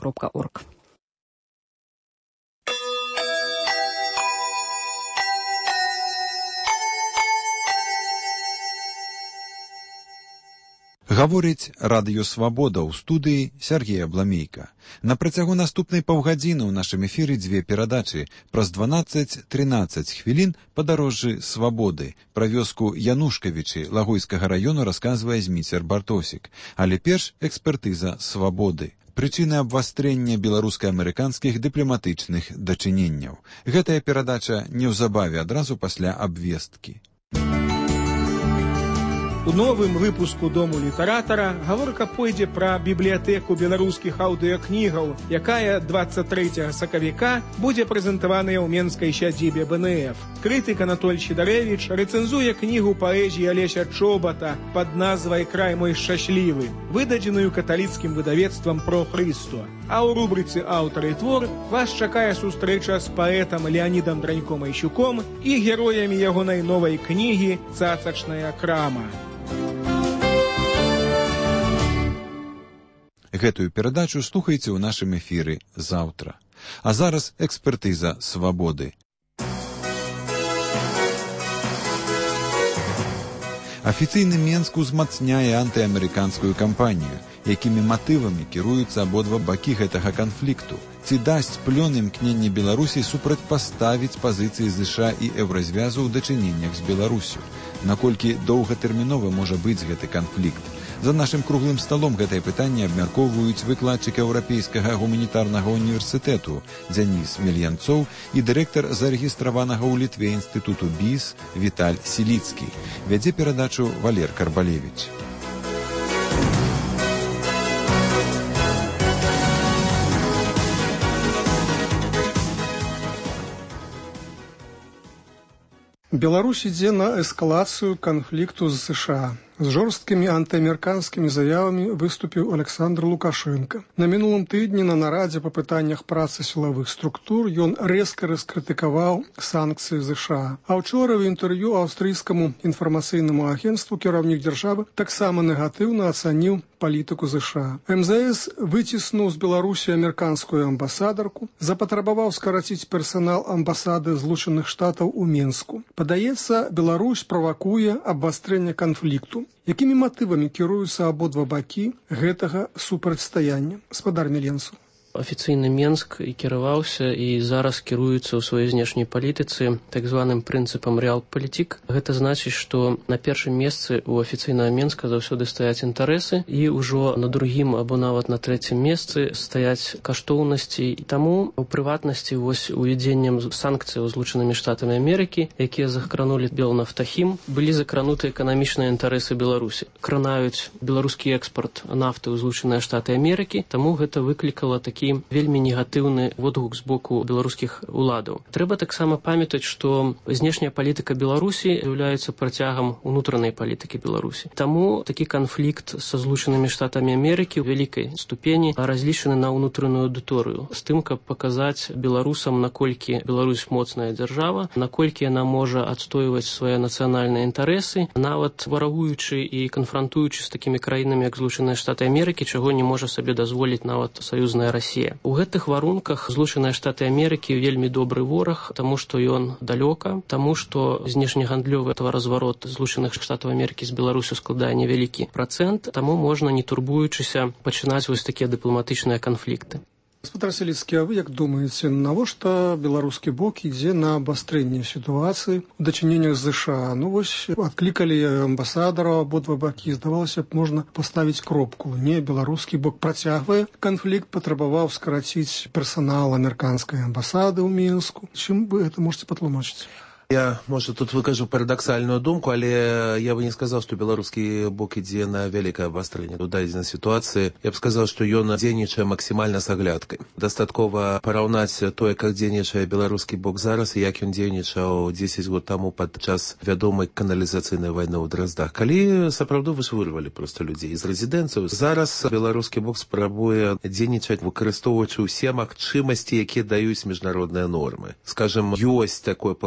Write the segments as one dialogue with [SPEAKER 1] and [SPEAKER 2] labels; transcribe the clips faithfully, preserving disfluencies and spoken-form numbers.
[SPEAKER 1] крапка орг.
[SPEAKER 2] Гаворыць радыё «Свабода» ў студыі Сергей Абламейка. На працягу наступнай паўгадзіны ў нашым эфіры дзве перадачы. Праз дванаццаць-трынаццаць хвілін падарожжы «Свабоды». Пра вёску Янушкавічы Лагойскага раёну расказвае Зміцер Бартосік. Але перш экспертыза «Свабоды». Прычыны абвастрэння беларуска-амерыканскіх дыпламатычных дачыненняў. Гэтая перадача неўзабаве адразу пасля абвесткі.
[SPEAKER 3] У новым выпуску «Дому літаратара» гаворка пойдзе пра бібліятэку беларускіх аўдыёкнігаў, якая дваццаць трэцяга сакавіка будзе прэзентаваная ў менскай сядзібе бэ эн эф. Крытык Анатоль Сідарэвіч рэцэнзуе кнігу паэзіі Алеся Чобата пад назвай «Край мой шчаслівы», выдадзеную каталіцкім выдавецтвам «Про Христо». А ў рубрыцы «Аўтар і твор» вас чакае сустрэча з паэтам Леанідам Драньком-Айщуком і героямі ягонай новай кнігі «Цацачная крама».
[SPEAKER 2] Гэтую перадачу слухайце ў нашым эфіры заўтра. А зараз экспертыза «Свабоды». Афіцыйны Менск узмацняе антыамерыканскую кампанію, якімі матывамі кіруюцца абодва бакі гэтага канфлікту. Ці дасць плён імкнення Беларусі супрацьпаставіць пазіцыі ЗША і Еўразвязу ў дачыненнях з Беларусю? Наколькі доўгатэрмінова можа быць гэты канфлікт? За нашым круглым сталом гэтае пытанне абмяркоўваюць выкладчык Еўрапейскага гуманітарнага універсітэту Дзяніс Мельянцоў і дырэктар зарэгістраванага ў Літве інстытуту БІС Віталь Сіліцкі. Вядзе перадачу Валер Карбалевіч.
[SPEAKER 4] Беларусь ідзе на эскалацыю канфлікту з ЗША. З жорсткімі антыамерыканскімі заявамі выступіў Александр Лукашенко. На мінулым тыдні на нарадзе па пытаннях працы сілавых структур ён рэзка раскрытыкаваў санкцыі ЗША. А ўчора ў інтэрв'ю аўстрыйскаму інфармацыйнаму агенцтву кіраўнік дзяржавы таксама негатыўна ацаніў палітыку ЗША. эм зэ эс выціснуў з Беларусі амерыканскую амбасадарку, запатрабаваў скараціць персанал амбасады Злучаных Штатаў у Менску. Падаецца, Беларусь правакуе абвастрэнне канфлікту. Якімі матывамі кіруюцца абодва бакі гэтага супрацьстаяння? Спадар Мельянцоў.
[SPEAKER 5] Афіцыйны Менск і кіраваўся і зараз кіруецца ў сваёй знешняй палітыцы так званым прынцыпам рэалпалітик. Гэта значыць, што на першым месцы ў афіцыйнага Менска заўсёды стаяць інтарэсы і ўжо на другім або нават на трэцім месцы стаяць каштоўнасці. І таму у прыватнасці вось увядзеннем санкцыяў Злучанымі Штатамі Амерыкі, якія закранулі Белнафтахім, былі закрануты эканамічныя інтарэсы Беларусі. Кранаюць беларускі экспарт нафты ў Злучаныя Штаты Амерыкі, таму гэта выклікала такі вельмі негатыўны водгук з боку беларускіх уладаў. Трэба таксама памятаць, што знешняя палітыка Беларусі з'яўляецца працягам унутранай палітыкі Беларусі. Таму такі канфлікт са Злучанымі Штатамі Амерыкі ў вялікай ступені разлічаны на ўнутраную аўдыторыю, з тым, каб паказаць беларусам, наколькі Беларусь моцная дзяржава, наколькі яна можа адстойваць свае нацыянальныя інтарэсы, нават варагуючы і канфрантуючы з такімі краінамі, як Злучаныя Штаты Амерыкі, чаго не можа сабе дазволіць нават саюзная Расія. У гэтых варунках Злучаныя Штаты Амерыкі вельмі добры вораг, таму што ён далёка, таму што знешнегандлёвы таваразварот Злучаных Штатаў Амерыкі з Беларусю складае невялікі працэнт, таму можна, не турбуючыся, пачынаць вось такія дыпламатычныя канфлікты.
[SPEAKER 4] Спадар Сіліцкі, а вы як думаеце, навошта беларускі бок ідзе на абвастрэнне сітуацыі ў дачыненнях з ЗША? Ну вось адклікалі амбасадараў абодва бакі, здавалася б, можна паставіць кропку. Не, беларускі бок працягвае канфлікт, патрабаваў скараціць персанал амерыканскай амбасады ў Мінску. Чым вы гэта можаце патлумачыць?
[SPEAKER 6] Я, можа, тут выкажу парадаксальную думку, але я бы не сказал, што беларускі бок ідзе на вялікае абвастрэнне у дадзенай сітуацыі. Я б сказал, што ён дзейнічае максімальна з аглядкай. Дастаткова параўнаць тое, як дзейнічае беларускі бок зараз і як ён дзейнічаў дзесяць год таму падчас вядомай каналізацыйнай вайны ў Драздах. Калі сапраўды вырвалі проста людзей з рэзідэнцыяў, зараз беларускі бок спрабуе дзейнічаць, выкарыстоўваючы ўсе магчымасці, якія даюць міжнародныя нормы. Скажем, ёсць такое палажэнне ў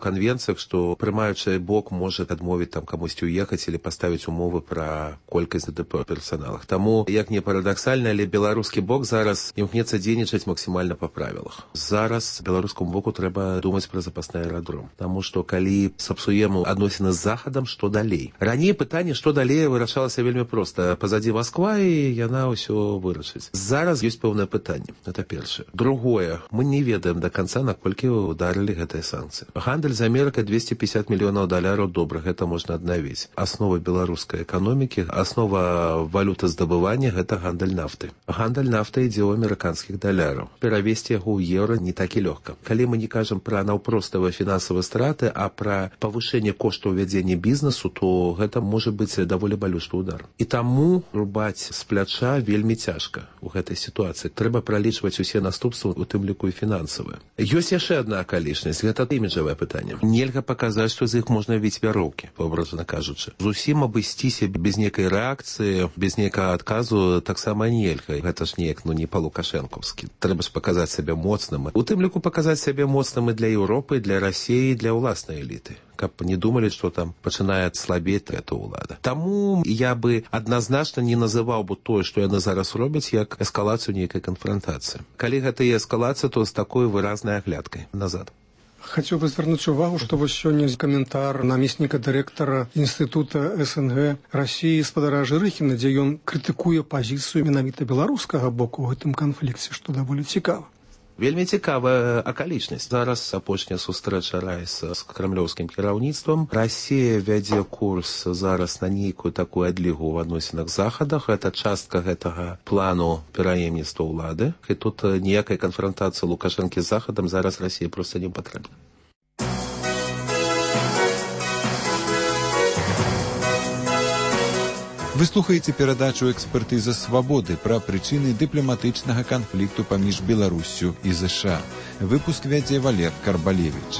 [SPEAKER 6] канвенцыях, што прымаючы бок можа адмовіць там камусьці уехаць или паставіць умовы пра колькасць ДДП персаналах. Таму, як не парадаксальна, але беларускі бок зараз імкнецца дзейнічаць максімальна па правілах. Зараз беларускаму боку трэба думаць пра запасны аэрадром. Таму што калі сапсуем адносіны з захадам, што далей? Раней пытанне, што далей, вырашалася вельмі проста. Пазадзі Масква, і яна ўсё вырашыць. Зараз ёсць пэўнае пытанне. Это першае. Другое. Мы не ведаем да канца, наколькі ударылі гэтыя санкцыі. Гандаль з Амерыкай двести пятьдесят мільёнаў даляраў, добра, гэта можна аднавіць. Аснова беларускай эканомікі, аснова валютаздабывання – гэта гандаль нафты. Гандаль нафты ідзе ў амерыканскіх даляраў. Перавесці яго ў еўра не так і лёгка. Калі мы не кажам пра наўпроставыя фінансавыя страты, а пра павышэнне коштаў вядзення бізнесу, то гэта можа быць даволі балючы удар. І таму рубаць з пляча вельмі цяжка ў гэтай сітуацыі. Трэба пралічваць усе наступствы, у тым ліку і фінансавыя. Ёсць яшчэ адна акалічнасць, гэта іміджавае пытанне. Нельга паказаць, што з іх можна віць вяроўкі, образна кажучы. Зусім абысціся без нейкай рэакцыі, без нейкага адказу таксама нельга. Гэта ж неяк, ну, не па-лукашэнкаўскі. Трэба ж паказаць сябе моцным. У тым ліку паказаць сябе моцным і для Еўропы, і для Расіі, і для ўласнай эліты. Каб не думалі, што там пачынае слабець эта ўлада. Таму я бы адназначна не называў бы тое, што яны зараз робяць, як эскалацыю нейкай канфронтацыі. Калі гэта і эскалацыя, то з такой выразнай аглядкай назад.
[SPEAKER 4] Хацеў бы звярнуць увагу, што вось сёння каментар намесніка дырэктара Інстытута СНГ Расіі спадара Жырыхіна, дзе ён крытыкуе пазіцыю менавіта беларускага боку ў гэтым канфлікце, што даволі цікава.
[SPEAKER 6] Вельмі цікавая акалічнасць. Зараз апошняя сустрэча Райса з крамлёўскім кіраўніцтвам. Расія вядзе курс зараз на нейкую такую адлігу ў адносінах з захадах. Гэта частка гэтага плану пераемніцтва ўлады. І тут ніякай канфронтацыі Лукашэнкі з захадам зараз Расіі проста не патрэбна.
[SPEAKER 2] Вы слухаеце перадачу «Экспертыза свабоды» пра прычыны дыпламатычнага канфлікту паміж Беларуссю і ЗША. Выпуск вядзе Валер Карбалевіч.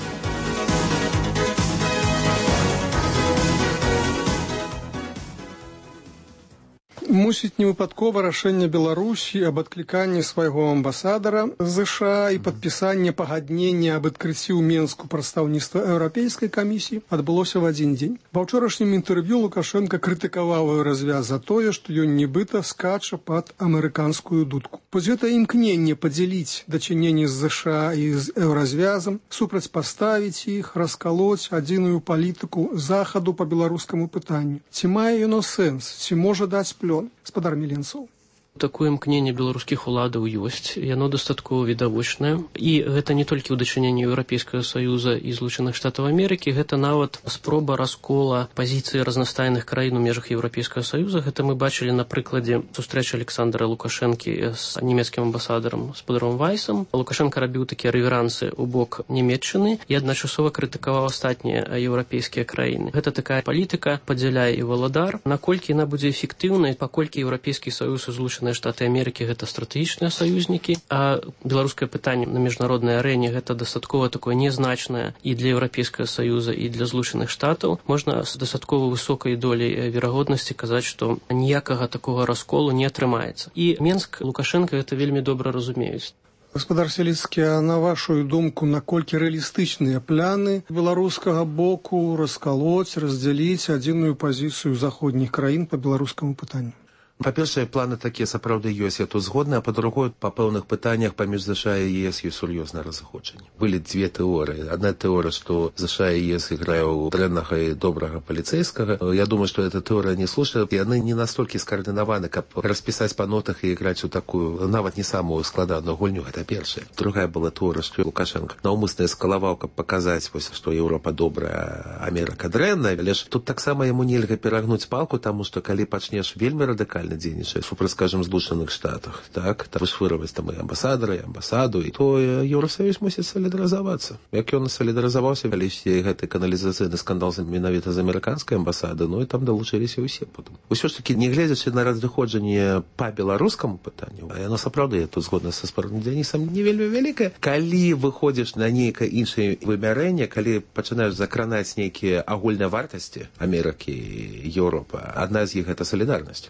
[SPEAKER 4] Мусіць, невыпадкова рашэнне Беларусі аб адкліканні свайго амбасадара ЗША і падпісанне пагаднення аб адкрыцці ў Менску прадстаўніцтва Еўрапейскай камісіі адбылося ў адзін дзень. Ва ўчорашнім інтэрв'ю Лукашенка крытыкаваў Еўразвяз за тое, што ён нібыта скача пад амерыканскую дудку. Вось гэта імкненне падзяліць дачыненні з ЗША і з Еўразвязам, супрацьпаставіць іх, раскалоць адзіную палітыку захаду па беларускаму пытанню. Ці мае яно сэнс, ці можа даць плён? Спадар Міленцаў.
[SPEAKER 5] Такое імкненне беларускіх уладаў ёсць, яно дастаткова відавочнае. І гэта не толькі ў дачыненні Еўрапейскага Саюза і Злучаных Штатаў Амерыкі, гэта нават спроба раскола пазіцыі разнастайных краін у межах Еўрапейскага Саюза. Гэта мы бачылі на прыкладзе сустрэчы Александра Лукашэнкі з нямецкім амбасадарам спадаром Вайсам. Лукашенка рабіў такія рэверансы ў бок Нямецчыны і адначасова крытыкаваў астатнія еўрапейскія краіны. Гэта такая палітыка падзяляе і валадар. Наколькі яна будзе эфектыўнай, паколькі Еўрапейскі Саюз і Злучаныя Штаты Амерыкі гэта стратэгічныя саюзнікі, а беларускае пытанне на міжнароднай арэне гэта дастаткова такое нязначнае і для Еўрапейскага Саюза, і для Злучаных Штатаў. Можна з дастаткова высокай доляй верагоднасці казаць, што ніякага такога расколу не атрымаецца. І Менск, Лукашенка гэта вельмі добра разумеюць.
[SPEAKER 4] Гаспадар Сяліцкі, а на вашу думку, наколькі рэалістычныя пляны беларускага боку раскалоць, раздзяліць адзіную пазіцыю заходніх краін па беларускаму пытанню?
[SPEAKER 6] Па-першае, планы такія сапраўды ёсць, я тут згодны, а па-другое, па пэўных пытаннях паміж ЗША і ЕС ёсць сур'ёзнае разыходжанне. Былі дзве тэорыі. Адна тэорыя, што ЗША і ЕС іграюць дрэннага і добрага паліцэйскага. Я думаю, што эта тэорыя не слушная. Яны не настолькі скаардынаваны, каб распісаць па нотах і іграць у такую, нават не самую складаную гульню. Гэта першая. Другая была тэорыя, што Лукашенка наўмысна эскалаваў, каб паказаць, што Еўропа добрая, Амерыка дрэнная. Але ж тут таксама яму нельга перагнуць палку, таму што калі пачнеш вельмі радыкальна дзейнічаць супраць, скажем, Злучаных Штатах, так, там вышвыраваць там і амбасадара, і амбасаду, і то Еўросаюз мусіць салідарызавацца. Як ён салідарызаваўся, калісьці гэты каналізацыйны скандал менавіта з амерыканскай амбасады, ну і там далучыліся ўсе потым. Усё ж такі, не гледзячы на разыходжанне па беларускаму пытанню, а яно сапраўды, я тут згодна са спарным Дзянісам, не вельмі вялікае. Калі выходзіш на нейкае іншае вымярэнне, калі пачынаеш закранаць нейкія агульныя вартасці Амерыкі і Еўропы, адна з іх гэта салідарнасць.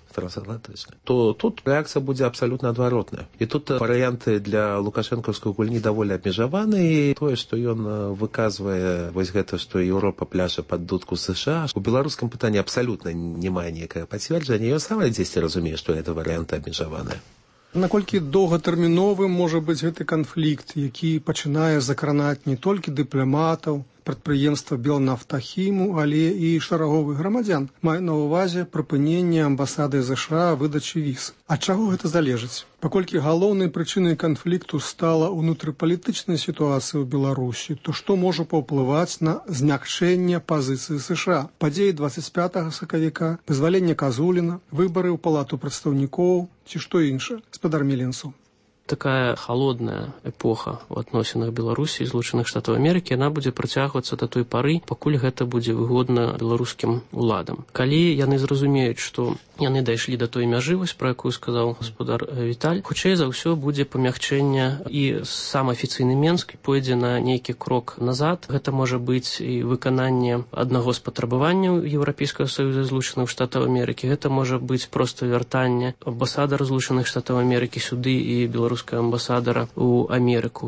[SPEAKER 6] галагрычны, то тут рэакцыя будзе абсалютна адваротная. І тут варыянты для лукашэнкаўскай гульні даволі абмежаваны, і тое, што ён выказвае вось гэта, што Еўропа пляша пад дудку США, у беларускім пытанні абсалютна не мае некае пацверджання, ён сам дзесьці разумее, што гэта варыянты абмежаваныя.
[SPEAKER 4] Наколькі доўгатэрміновым можа быць гэты канфлікт, які пачынае закранаць не толькі дыпламатаў, прадпрыемства Белнафтахіму, але і шараговых грамадзян. Маю на ўвазе прыпыненне амбасады ЗША выдачы віз. Ад чаго гэта залежыць? Паколькі галоўнай прычынай канфлікту стала ўнутрыпалітычная сітуацыя ў Беларусі, то што можа паўплываць на змякчэнне пазіцыі США? Падзеі дваццаць пятага сакавіка, вызваленне Казуліна, выбары ў палату прадстаўнікоў ці што іншае? Спадар Меленцаў.
[SPEAKER 5] Такая холодная эпоха ў адносінах Беларусі і Злучаных Штатаў Амерыкі, яна будзе працягвацца да той пары, пакуль гэта будзе выгодна беларускім уладам. Калі яны зразумеюць, што яны дайшлі да той мяжы, вось пра якую сказаў гаспадар Віталь, хутчэй за ўсё будзе памягчэнне, і сам афіцыйны Менск пойдзе на нейкі крок назад. Гэта можа быць і выкананне аднаго з патрабаванняў Еўрапейскага Саюза Злучаных Штатаў Амерыкі. Гэта можа быць проста вяртанне амбасадара Злучаных Штатаў Амерыкі сюды і беларускага амбасадара ў Амерыку.